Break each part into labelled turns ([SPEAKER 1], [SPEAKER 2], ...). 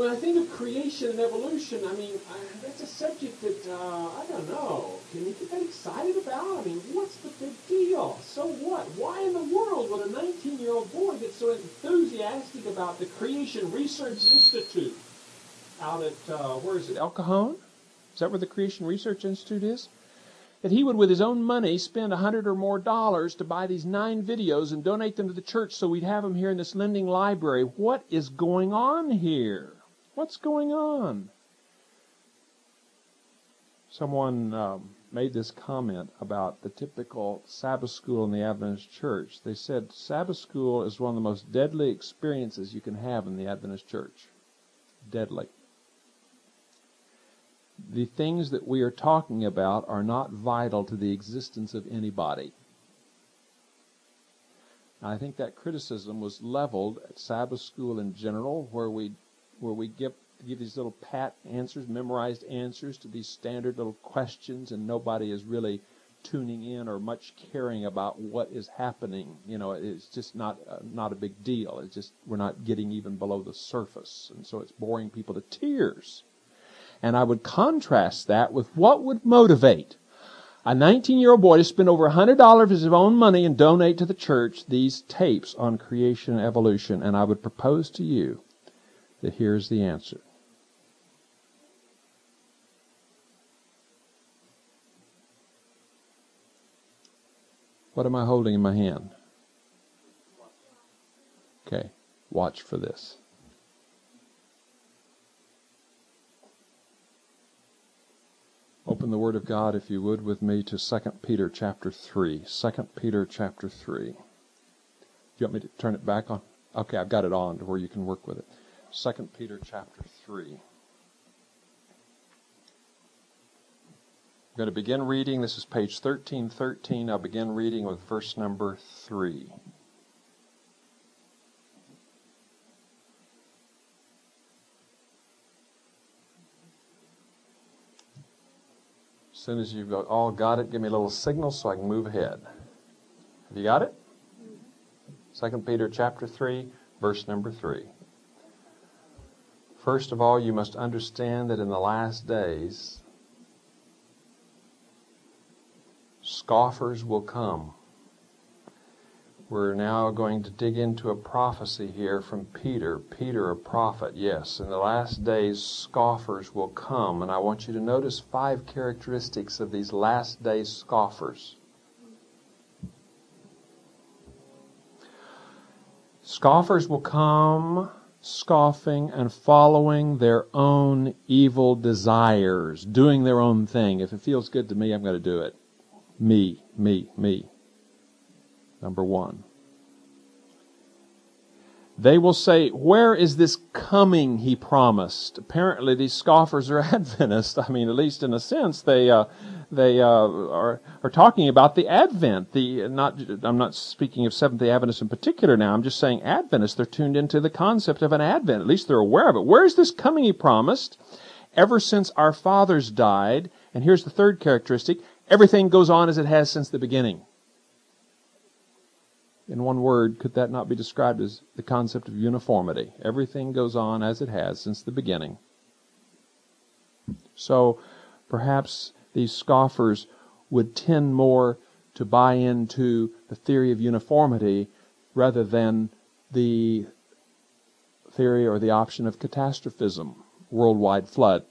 [SPEAKER 1] when I think of creation and evolution, I mean, that's a subject that, I don't know, can you get that excited about? I mean, what's the big deal? So what? Why in the world would a 19-year-old boy get so enthusiastic about the Creation Research Institute out at, where is it, El Cajon? Is that where the Creation Research Institute is? That he would, with his own money, spend $100 or more to buy these 9 videos and donate them to the church so we'd have them here in this lending library. What is going on here? What's going on? Someone made this comment about the typical Sabbath school in the Adventist church. They said Sabbath school is one of the most deadly experiences you can have in the Adventist church. Deadly. The things that we are talking about are not vital to the existence of anybody. I think that criticism was leveled at Sabbath school in general, where we give these little pat answers, memorized answers to these standard little questions, and nobody is really tuning in or much caring about what is happening. You know, it's just not a big deal. It's just we're not getting even below the surface, and so it's boring people to tears. And I would contrast that with what would motivate a 19-year-old boy to spend over $100 of his own money and donate to the church these tapes on creation and evolution. And I would propose to you that here's the answer. What am I holding in my hand? Okay, watch for this. Open the Word of God, if you would, with me to 2 Peter chapter 3. 2 Peter chapter 3. Do you want me to turn it back on? Okay, I've got it on to where you can work with it. 2 Peter chapter 3. I'm going to begin reading. This is page 1313. I'll begin reading with verse number 3. As soon as you've all got it, give me a little signal so I can move ahead. Have you got it? 2 Peter chapter 3, verse number 3. First of all, you must understand that in the last days, scoffers will come. We're now going to dig into a prophecy here from Peter. Peter, a prophet, yes. In the last days, scoffers will come. And I want you to notice 5 characteristics of these last day scoffers. Scoffers will come scoffing and following their own evil desires, doing their own thing. If it feels good to me, I'm going to do it. Me. Number 1. They will say, where is this coming he promised? Apparently these scoffers are Adventists. I mean, at least in a sense, they are talking about the Advent. I'm not speaking of Seventh-day Adventists in particular now. I'm just saying Adventists. They're tuned into the concept of an Advent. At least they're aware of it. Where is this coming he promised? Ever since our fathers died. And here's the third characteristic. Everything goes on as it has since the beginning. In one word, could that not be described as the concept of uniformity? Everything goes on as it has since the beginning. So perhaps these scoffers would tend more to buy into the theory of uniformity rather than the theory or the option of catastrophism, worldwide flood.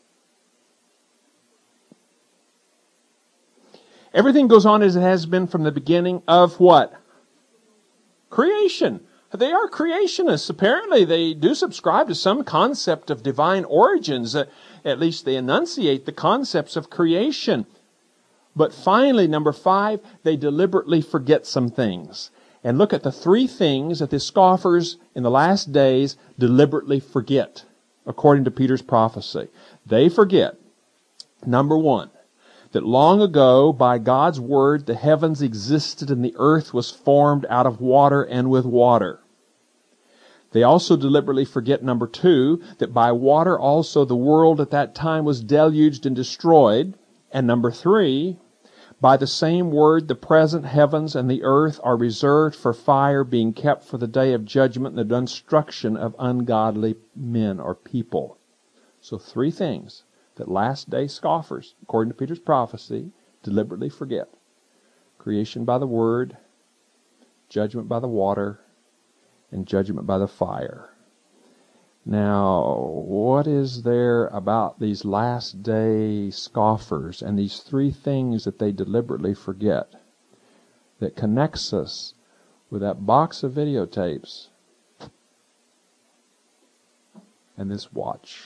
[SPEAKER 1] Everything goes on as it has been from the beginning of what? Creation. They are creationists. Apparently, they do subscribe to some concept of divine origins. At least they enunciate the concepts of creation. But finally, number 5, they deliberately forget some things. And look at the 3 things that the scoffers in the last days deliberately forget, according to Peter's prophecy. They forget, number 1, that long ago, by God's word, the heavens existed and the earth was formed out of water and with water. They also deliberately forget, number 2, that by water also the world at that time was deluged and destroyed. And number 3, By the same word, the present heavens and the earth are reserved for fire, being kept for the day of judgment and the destruction of ungodly men or people. So 3 things that last day scoffers, according to Peter's prophecy, deliberately forget. Creation by the word, judgment by the water, and judgment by the fire. Now, what is there about these last day scoffers and these 3 things that they deliberately forget that connects us with that box of videotapes and this watch?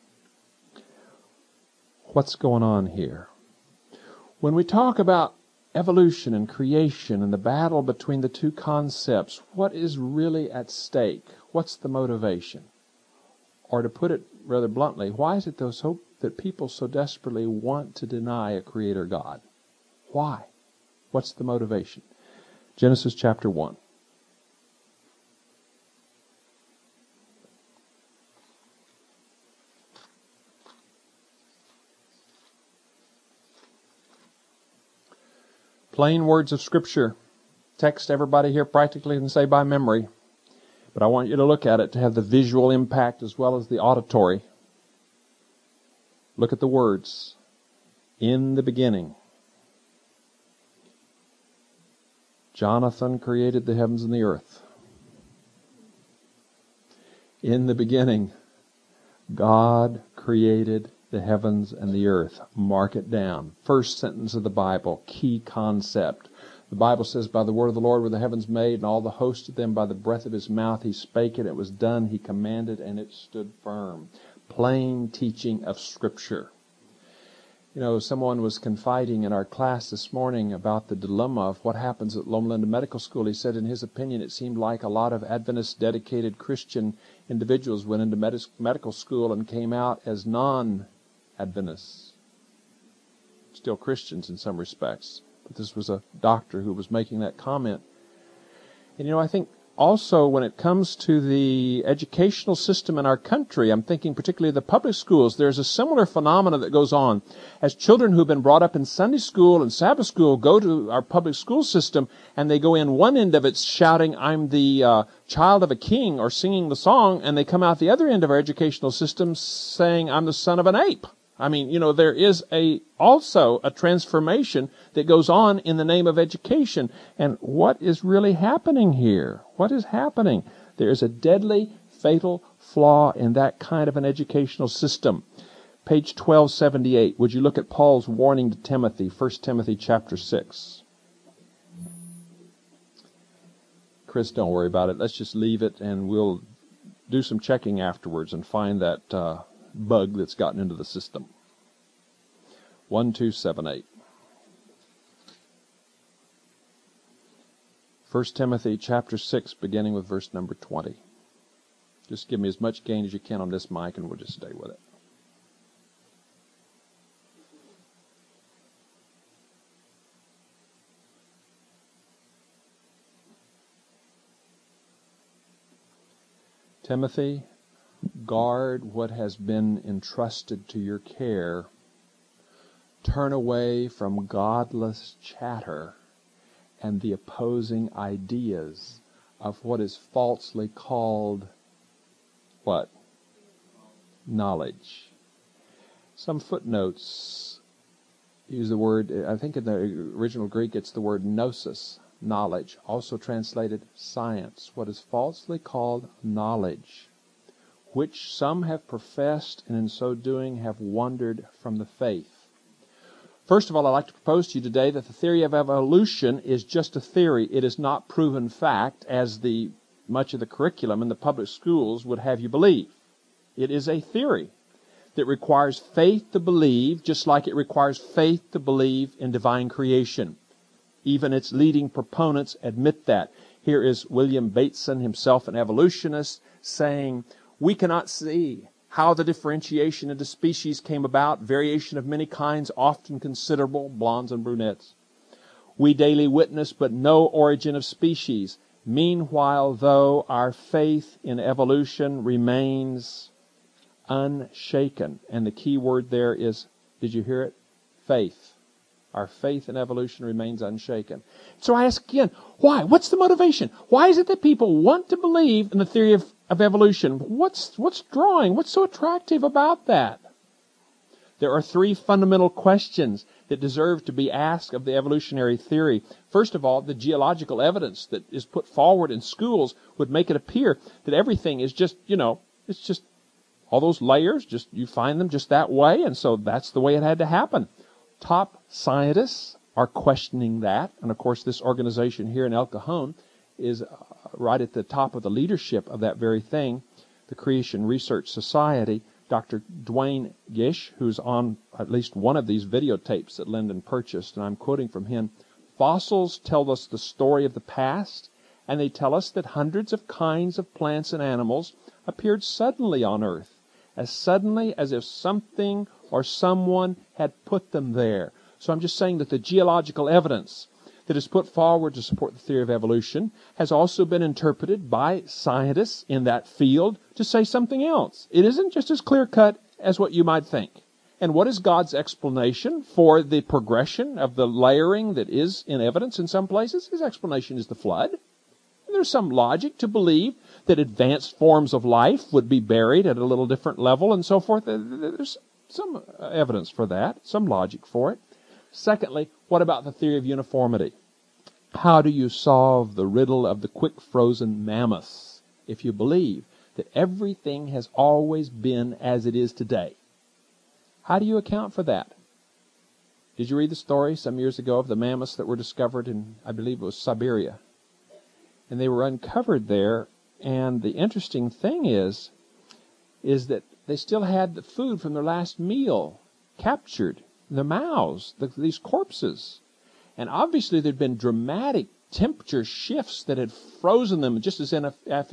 [SPEAKER 1] What's going on here? When we talk about evolution and creation and the battle between the 2 concepts, what is really at stake? What's the motivation? Or to put it rather bluntly, why is it that people so desperately want to deny a creator God? Why? What's the motivation? Genesis chapter 1. Plain words of Scripture. Text everybody here practically can say by memory. But I want you to look at it to have the visual impact as well as the auditory. Look at the words. In the beginning, Jonathan created the heavens and the earth. In the beginning, God created the heavens and the earth. Mark it down. First sentence of the Bible, key concept. The Bible says, by the word of the Lord were the heavens made, and all the host of them by the breath of his mouth. He spake it, it was done. He commanded, and it stood firm. Plain teaching of Scripture. You know, someone was confiding in our class this morning about the dilemma of what happens at Loma Linda Medical School. He said, in his opinion, it seemed like a lot of Adventist, dedicated Christian individuals went into medical school and came out as non-Adventists. Still Christians in some respects. But this was a doctor who was making that comment. And you know, I think also when it comes to the educational system in our country, I'm thinking particularly of the public schools, there's a similar phenomenon that goes on. As children who've been brought up in Sunday school and Sabbath school go to our public school system, and they go in one end of it shouting, I'm the child of a king, or singing the song, and they come out the other end of our educational system saying, I'm the son of an ape. I mean, you know, there is also a transformation that goes on in the name of education. And what is really happening here? What is happening? There is a deadly, fatal flaw in that kind of an educational system. Page 1278. Would you look at Paul's warning to Timothy, 1 Timothy chapter 6. Chris, don't worry about it. Let's just leave it, and we'll do some checking afterwards and find that bug that's gotten into the system. 1278. 1 Timothy chapter 6, beginning with verse number 20. Just give me as much gain as you can on this mic, and we'll just stay with it. Timothy, guard what has been entrusted to your care. Turn away from godless chatter and the opposing ideas of what is falsely called what? Knowledge. Some footnotes use the word, I think in the original Greek it's the word gnosis, knowledge, also translated science, what is falsely called knowledge, which some have professed and in so doing have wandered from the faith. First of all, I'd like to propose to you today that the theory of evolution is just a theory. It is not proven fact, as much of the curriculum in the public schools would have you believe. It is a theory that requires faith to believe, just like it requires faith to believe in divine creation. Even its leading proponents admit that. Here is William Bateson, himself an evolutionist, saying, we cannot see how the differentiation into species came about, variation of many kinds, often considerable, blondes and brunettes. We daily witness but no origin of species. Meanwhile, though, our faith in evolution remains unshaken. And the key word there is, did you hear it? Faith. Our faith in evolution remains unshaken. So I ask again, why? What's the motivation? Why is it that people want to believe in the theory of evolution? What's drawing? What's so attractive about that? There are three fundamental questions that deserve to be asked of the evolutionary theory. First of all, the geological evidence that is put forward in schools would make it appear that everything is just, it's just all those layers, just you find them just that way, and so that's the way it had to happen. Top scientists are questioning that, and of course this organization here in El Cajon is right at the top of the leadership of that very thing, the Creation Research Society. Dr. Dwayne Gish, who's on at least one of these videotapes that Lyndon purchased, and I'm quoting from him, "Fossils tell us the story of the past, and they tell us that hundreds of kinds of plants and animals appeared suddenly on Earth, as suddenly as if something or someone had put them there." So I'm just saying that the geological evidence that is put forward to support the theory of evolution has also been interpreted by scientists in that field to say something else. It isn't just as clear-cut as what you might think. And what is God's explanation for the progression of the layering that is in evidence in some places? His explanation is the flood. And there's some logic to believe that advanced forms of life would be buried at a little different level and so forth. There's some evidence for that, some logic for it. Secondly, what about the theory of uniformity? How do you solve the riddle of the quick-frozen mammoths if you believe that everything has always been as it is today? How do you account for that? Did you read the story some years ago of the mammoths that were discovered in, I believe it was Siberia? And they were uncovered there, and the interesting thing is that they still had the food from their last meal captured in their mouths, these corpses. And obviously there'd been dramatic temperature shifts that had frozen them just as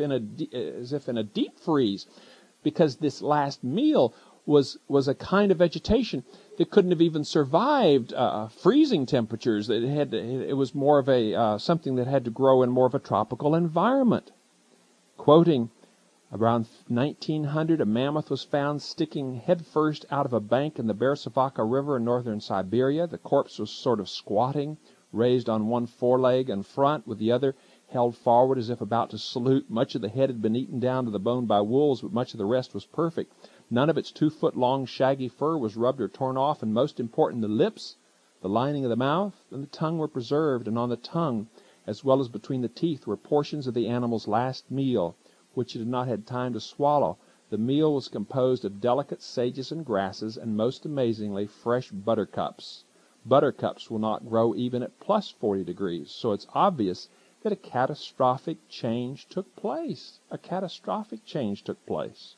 [SPEAKER 1] if in a deep freeze, because this last meal was a kind of vegetation that couldn't have even survived freezing temperatures. It was more of a something that had to grow in more of a tropical environment. Quoting, around 1900, a mammoth was found sticking headfirst out of a bank in the Bersavaka River in northern Siberia. The corpse was sort of squatting, raised on one foreleg in front, with the other held forward as if about to salute. Much of the head had been eaten down to the bone by wolves, but much of the rest was perfect. None of its 2-foot-long shaggy fur was rubbed or torn off, and most important, the lips, the lining of the mouth, and the tongue were preserved, and on the tongue, as well as between the teeth, were portions of the animal's last meal, which it had not had time to swallow. The meal was composed of delicate sages and grasses, and most amazingly, fresh buttercups. Buttercups will not grow even at plus 40 degrees, so it's obvious that a catastrophic change took place. A catastrophic change took place.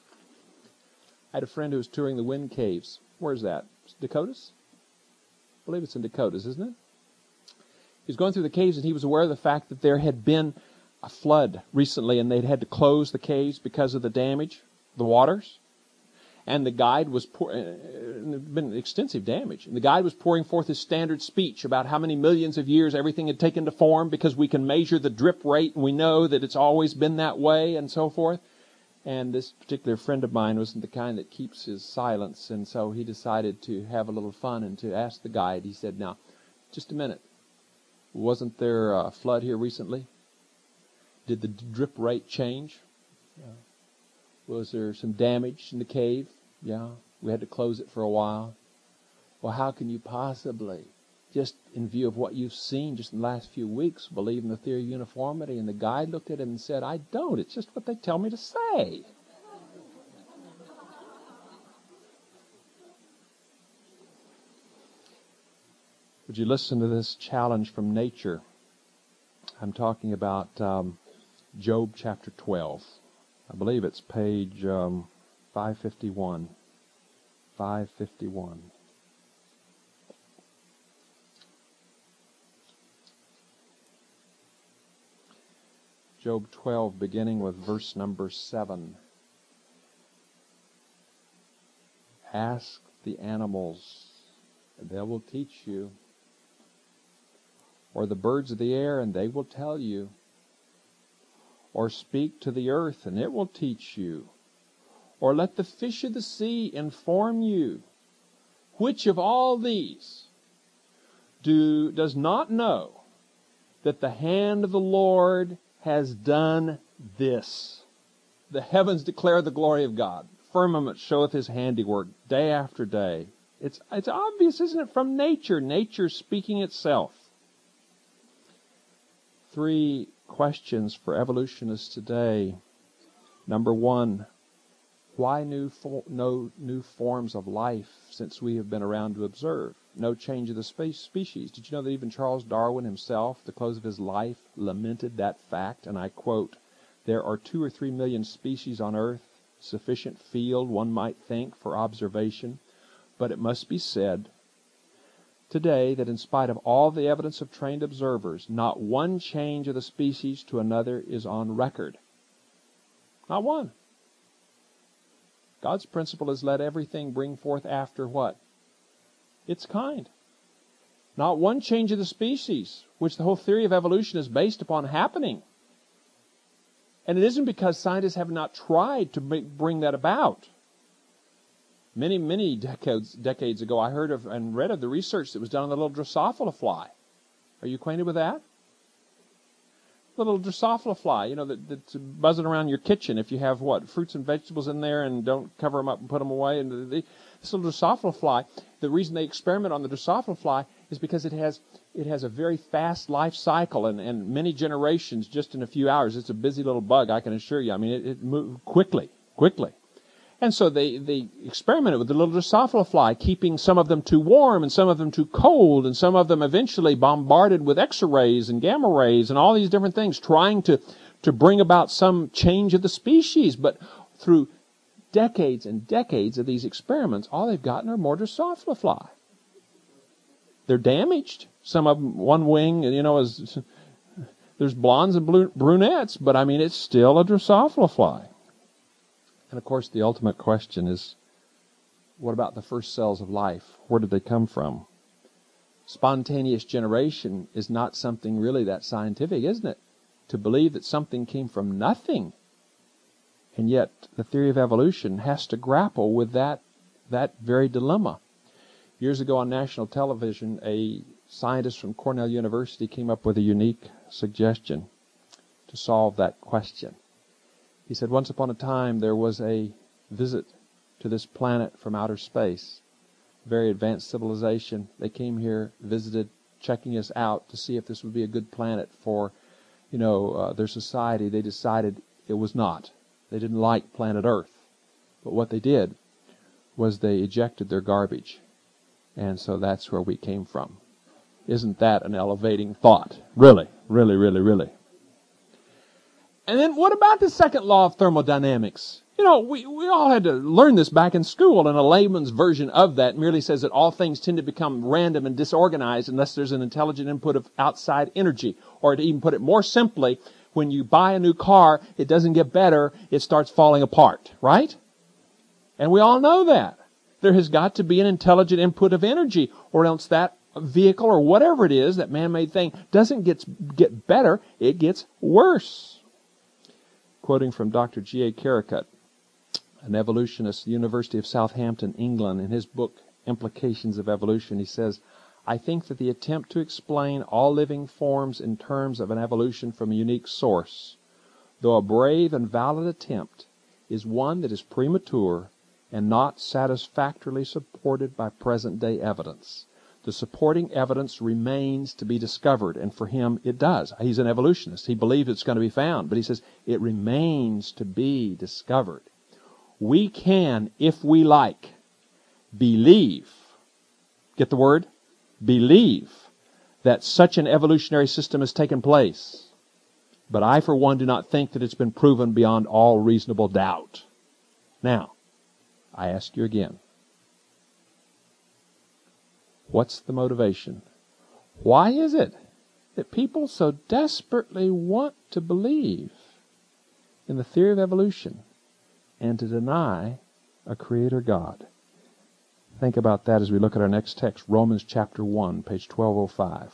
[SPEAKER 1] I had a friend who was touring the Wind Caves. Where's that? Dakotas? I believe it's in Dakotas, isn't it? He was going through the caves, and he was aware of the fact that there had been a flood recently, and they'd had to close the caves because of the damage, the waters. And the guide was there'd been extensive damage. And the guide was pouring forth his standard speech about how many millions of years everything had taken to form, because we can measure the drip rate and we know that it's always been that way and so forth. And this particular friend of mine wasn't the kind that keeps his silence, and so he decided to have a little fun and to ask the guide. He said, "Now, just a minute. Wasn't there a flood here recently? Did the drip rate change? Yeah. Was there some damage in the cave? Yeah. We had to close it for a while. Well, how can you possibly, just in view of what you've seen just in the last few weeks, believe in the theory of uniformity?" And the guide looked at him and said, "I don't. It's just what they tell me to say." Would you listen to this challenge from nature? I'm talking about Job chapter 12. I believe it's page 551. 551. Job 12, beginning with verse number 7. Ask the animals, and they will teach you, or the birds of the air, and they will tell you, or speak to the earth, and it will teach you, or let the fish of the sea inform you. Which of all these does not know that the hand of the Lord has done this. The heavens declare the glory of God. Firmament showeth his handiwork day after day. It's obvious, isn't it, from nature? Nature speaking itself. 3 questions for evolutionists today. Number 1, why no new forms of life since we have been around to observe? No change of the species. Did you know that even Charles Darwin himself, at the close of his life, lamented that fact? And I quote, "There are 2 or 3 million species on Earth, sufficient field, one might think, for observation. But it must be said today that in spite of all the evidence of trained observers, not one change of the species to another is on record." Not one. God's principle is let everything bring forth after what? Its kind. Not one change of the species, which the whole theory of evolution is based upon, happening. And it isn't because scientists have not tried to bring that about. Many decades ago, I heard of and read of the research that was done on the little Drosophila fly. Are you acquainted with that? Little Drosophila fly, that's buzzing around your kitchen if you have fruits and vegetables in there and don't cover them up and put them away. And this little Drosophila fly, the reason they experiment on the Drosophila fly is because it has a very fast life cycle and many generations just in a few hours. It's a busy little bug, I can assure you. I mean, it moves quickly. And so they experimented with the little Drosophila fly, keeping some of them too warm and some of them too cold, and some of them eventually bombarded with X-rays and gamma rays and all these different things, trying to bring about some change of the species. But through decades and decades of these experiments, all they've gotten are more Drosophila fly. They're damaged. Some of them, one wing, there's blondes and brunettes, but I mean, it's still a Drosophila fly. And of course, the ultimate question is, what about the first cells of life? Where did they come from? Spontaneous generation is not something really that scientific, isn't it? To believe that something came from nothing. And yet, the theory of evolution has to grapple with that very dilemma. Years ago on national television, a scientist from Cornell University came up with a unique suggestion to solve that question. He said, once upon a time, there was a visit to this planet from outer space. Very advanced civilization. They came here, visited, checking us out to see if this would be a good planet for, their society. They decided it was not. They didn't like planet Earth. But what they did was they ejected their garbage. And so that's where we came from. Isn't that an elevating thought? Really, really, really, really. And then what about the second law of thermodynamics? We all had to learn this back in school, and a layman's version of that merely says that all things tend to become random and disorganized unless there's an intelligent input of outside energy. Or to even put it more simply, when you buy a new car, it doesn't get better, it starts falling apart, right? And we all know that. There has got to be an intelligent input of energy, or else that vehicle or whatever it is, that man-made thing, doesn't get better, it gets worse. Quoting from Dr. G.A. Carricut, an evolutionist at the University of Southampton, England, in his book, Implications of Evolution, he says, "I think that the attempt to explain all living forms in terms of an evolution from a unique source, though a brave and valid attempt, is one that is premature and not satisfactorily supported by present-day evidence. The supporting evidence remains to be discovered," and for him it does. He's an evolutionist. He believes it's going to be found, but he says it remains to be discovered. We can, if we like, believe, get the word? Believe that such an evolutionary system has taken place. But I, for one, do not think that it's been proven beyond all reasonable doubt. Now, I ask you again, what's the motivation? Why is it that people so desperately want to believe in the theory of evolution and to deny a creator God? Think about that as we look at our next text, Romans chapter 1, page 1205.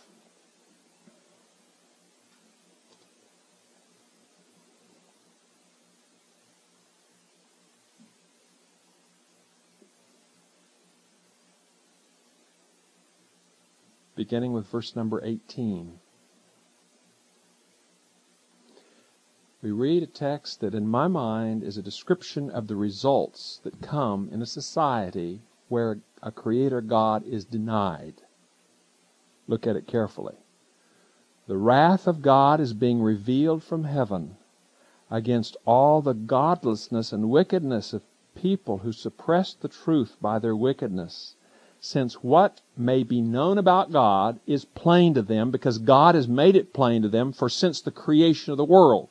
[SPEAKER 1] beginning with verse number 18. We read a text that in my mind is a description of the results that come in a society where a Creator God is denied. Look at it carefully. The wrath of God is being revealed from heaven against all the godlessness and wickedness of people who suppress the truth by their wickedness, since what may be known about God is plain to them because God has made it plain to them for since the creation of the world.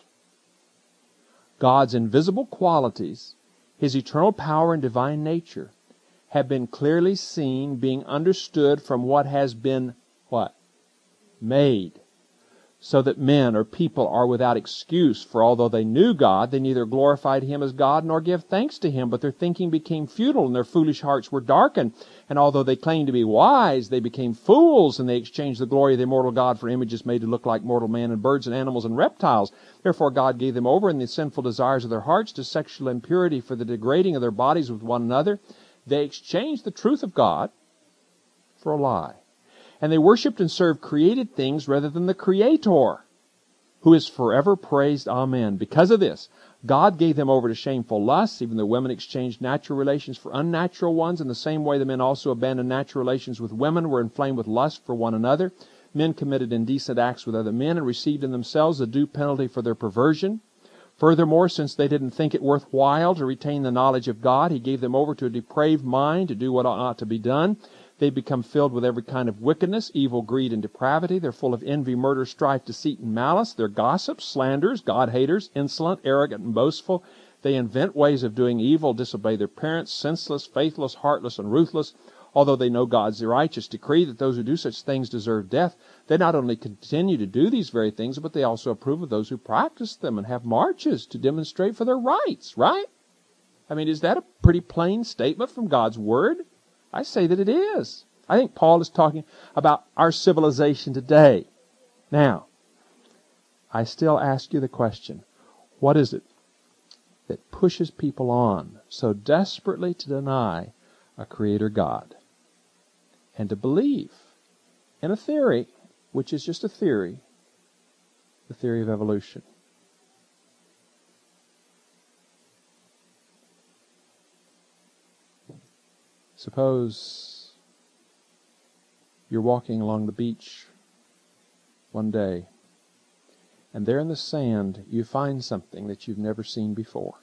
[SPEAKER 1] God's invisible qualities, His eternal power and divine nature, have been clearly seen, being understood from what has been, what? Made. So that men or people are without excuse, for although they knew God, they neither glorified Him as God nor gave thanks to Him, but their thinking became futile and their foolish hearts were darkened. And although they claimed to be wise, they became fools, and they exchanged the glory of the immortal God for images made to look like mortal man and birds and animals and reptiles. Therefore God gave them over in the sinful desires of their hearts to sexual impurity for the degrading of their bodies with one another. They exchanged the truth of God for a lie. And they worshipped and served created things rather than the Creator, who is forever praised. Amen. Because of this, God gave them over to shameful lusts. Even the women exchanged natural relations for unnatural ones. In the same way, the men also abandoned natural relations with women, were inflamed with lust for one another. Men committed indecent acts with other men and received in themselves the due penalty for their perversion. Furthermore, since they didn't think it worthwhile to retain the knowledge of God, He gave them over to a depraved mind to do what ought not to be done. They become filled with every kind of wickedness, evil, greed, and depravity. They're full of envy, murder, strife, deceit, and malice. They're gossips, slanderers, God-haters, insolent, arrogant, and boastful. They invent ways of doing evil, disobey their parents, senseless, faithless, heartless, and ruthless. Although they know God's righteous decree that those who do such things deserve death, they not only continue to do these very things, but they also approve of those who practice them and have marches to demonstrate for their rights, right? I mean, is that a pretty plain statement from God's Word? I say that it is. I think Paul is talking about our civilization today. Now, I still ask you the question, what is it that pushes people on so desperately to deny a Creator God and to believe in a theory, which is just a theory, the theory of evolution? Suppose you're walking along the beach one day, and there in the sand you find something that you've never seen before.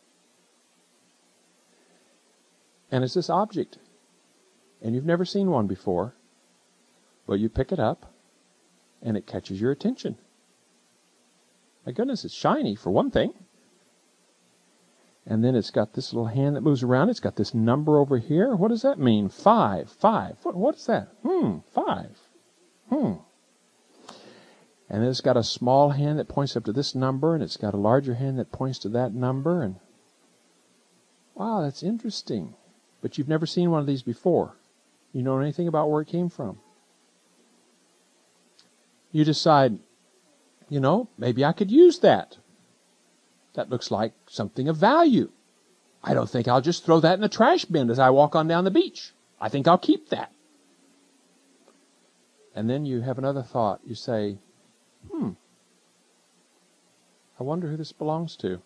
[SPEAKER 1] And it's this object, and you've never seen one before, but you pick it up, and it catches your attention. My goodness, it's shiny for one thing. And then it's got this little hand that moves around. It's got this number over here. What does that mean? 5. What is that? 5. And then it's got a small hand that points up to this number, and it's got a larger hand that points to that number. And wow, that's interesting. But you've never seen one of these before. You know anything about where it came from? You decide, maybe I could use that. That looks like something of value. I don't think I'll just throw that in the trash bin as I walk on down the beach. I think I'll keep that. And then you have another thought. You say, I wonder who this belongs to.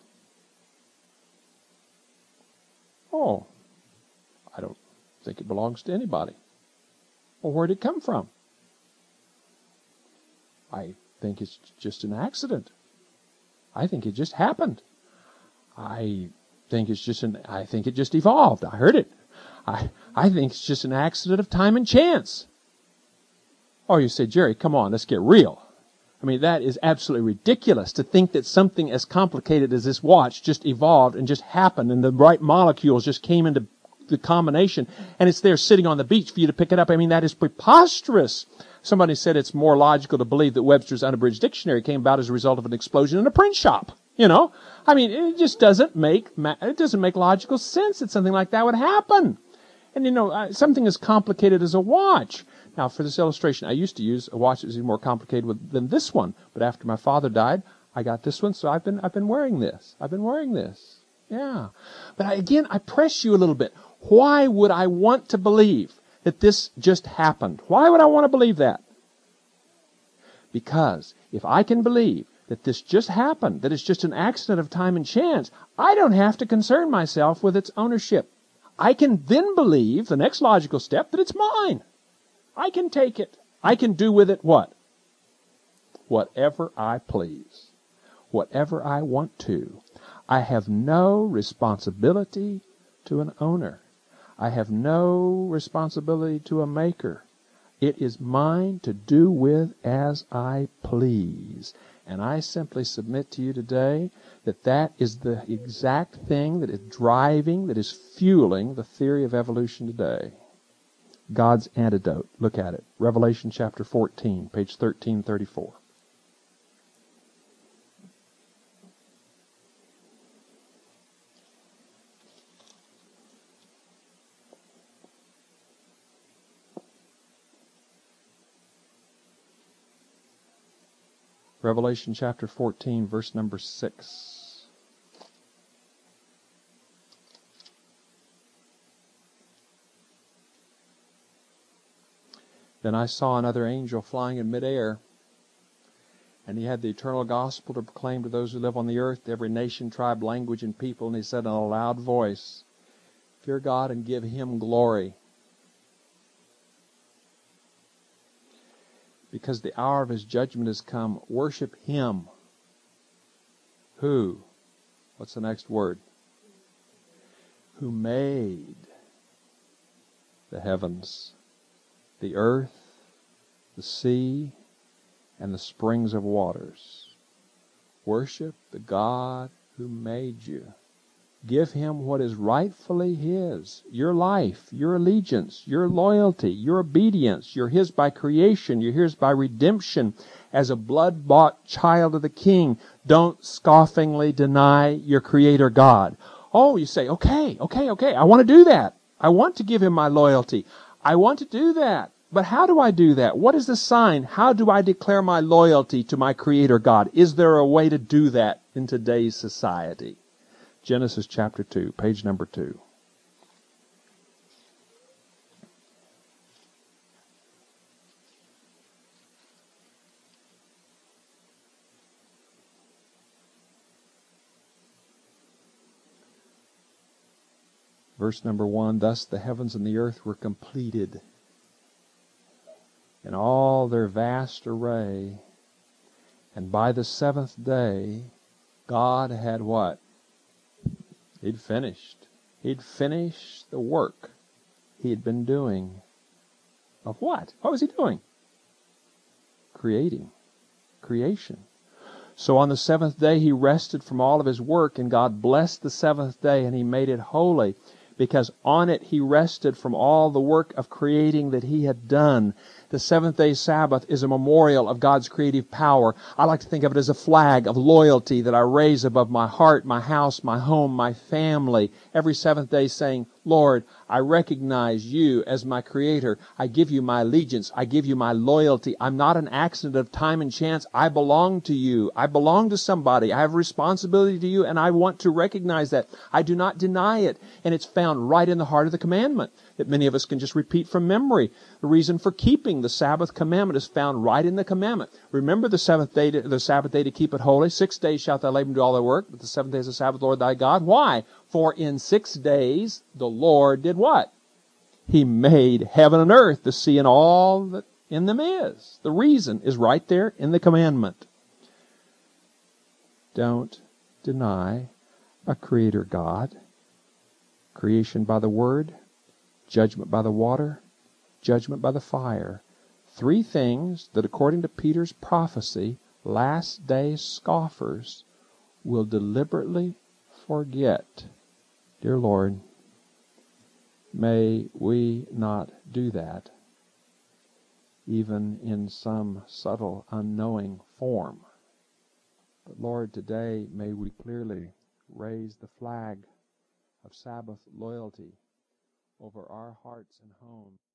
[SPEAKER 1] Oh, I don't think it belongs to anybody. Well, where'd it come from? I think it's just an accident. I think it just happened. I think it just evolved. I heard it. I think it's just an accident of time and chance. Oh, you say, Jerry, come on, let's get real. I mean, that is absolutely ridiculous to think that something as complicated as this watch just evolved and just happened and the right molecules just came into the combination and it's there sitting on the beach for you to pick it up. I mean, that is preposterous. Somebody said it's more logical to believe that Webster's Unabridged Dictionary came about as a result of an explosion in a print shop. I mean, it just doesn't make logical sense that something like that would happen. And something as complicated as a watch. Now, for this illustration, I used to use a watch that was even more complicated than this one. But after my father died, I got this one, so I've been wearing this. Yeah. But I press you a little bit. Why would I want to believe that this just happened. Why would I want to believe that? Because if I can believe that this just happened, that it's just an accident of time and chance, I don't have to concern myself with its ownership. I can then believe, the next logical step, that it's mine. I can take it. I can do with it what? Whatever I please. Whatever I want to. I have no responsibility to an owner. I have no responsibility to a maker. It is mine to do with as I please. And I simply submit to you today that that is the exact thing that is driving, that is fueling the theory of evolution today. God's antidote. Look at it. Revelation chapter 14, page 1334. Revelation chapter 14, verse number 6. Then I saw another angel flying in midair, and he had the eternal gospel to proclaim to those who live on the earth, to every nation, tribe, language, and people. And he said in a loud voice, "Fear God and give Him glory, because the hour of His judgment has come. Worship Him." Who? What's the next word? Who made the heavens, the earth, the sea, and the springs of waters. Worship the God who made you. Give Him what is rightfully His. Your life, your allegiance, your loyalty, your obedience. You're His by creation. You're His by redemption. As a blood-bought child of the King, don't scoffingly deny your Creator God. Oh, you say, okay, I want to do that. I want to give Him my loyalty. I want to do that. But how do I do that? What is the sign? How do I declare my loyalty to my Creator God? Is there a way to do that in today's society? Genesis chapter 2, page number 2. Verse number 1, "Thus the heavens and the earth were completed in all their vast array. And by the seventh day, God had" what? He'd finished. He'd finished the work He had been doing. Of what? What was He doing? Creating. Creation. So on the seventh day He rested from all of His work, and God blessed the seventh day, and He made it holy, because on it He rested from all the work of creating that He had done. The seventh day Sabbath is a memorial of God's creative power. I like to think of it as a flag of loyalty that I raise above my heart, my house, my home, my family, every seventh day, saying, "Lord, I recognize You as my Creator. I give You my allegiance. I give You my loyalty. I'm not an accident of time and chance. I belong to You. I belong to somebody. I have responsibility to You, and I want to recognize that. I do not deny it." And it's found right in the heart of the commandment that many of us can just repeat from memory. The reason for keeping the Sabbath commandment is found right in the commandment. Remember the Sabbath day to keep it holy. 6 days shalt thou labor and do all thy work, but the seventh day is the Sabbath, Lord thy God. Why? For in 6 days the Lord did what? He made heaven and earth, the sea, and all that in them is. The reason is right there in the commandment. Don't deny a Creator God. Creation by the Word, judgment by the water, judgment by the fire. 3 things that, according to Peter's prophecy, last day scoffers will deliberately forget. Dear Lord, may we not do that, even in some subtle, unknowing form. But Lord, today may we clearly raise the flag of Sabbath loyalty over our hearts and homes.